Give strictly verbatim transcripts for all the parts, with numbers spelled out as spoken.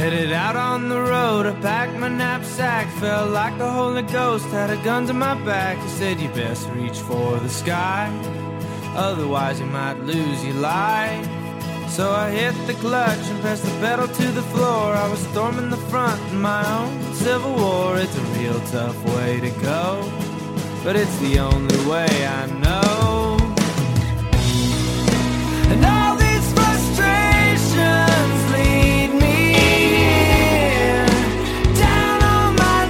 Headed out on the road, I packed my knapsack. Felt like the Holy Ghost had a gun to my back. He said you best reach for the sky, otherwise you might lose your life. So I hit the clutch and pressed the pedal to the floor. I was storming the front in my own civil war. It's a real tough way to go, but it's the only way I know. And all these frustrations lead me down on my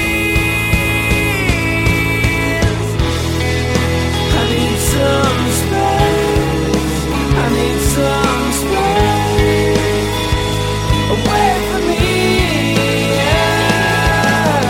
knees. I need some space, I need some space away from me, yeah.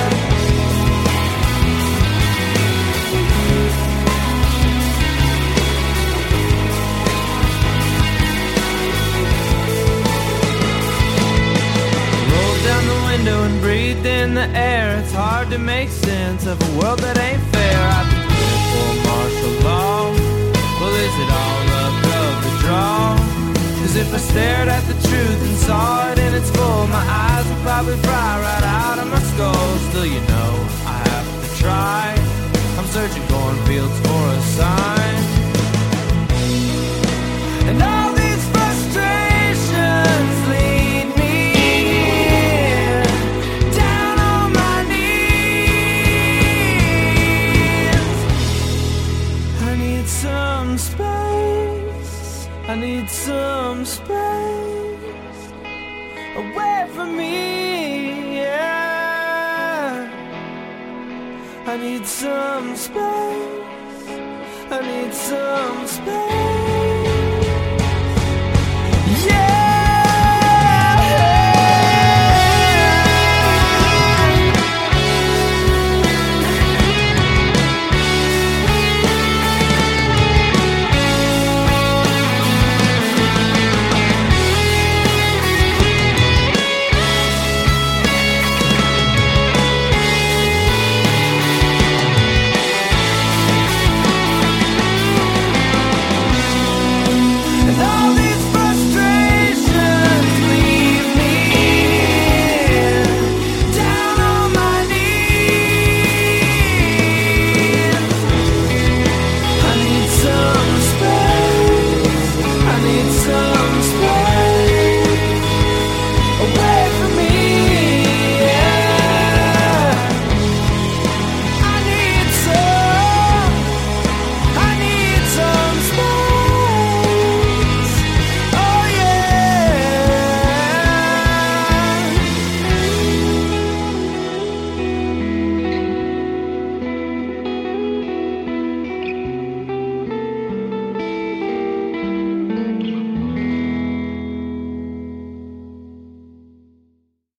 Rolled down the window and breathed in the air. It's hard to make sense of a world that ain't fair. I've been praying for martial law. Well, is it all luck of the draw? Cause if I stared at the truth and saw it in its full, my eyes would probably fry right out of my skull. Still, you know, I have to try. I'm searching cornfields for a sign. And all these frustrations lead me down on my knees. I need some space, I need some space away from me, yeah. I need some space, I need some space.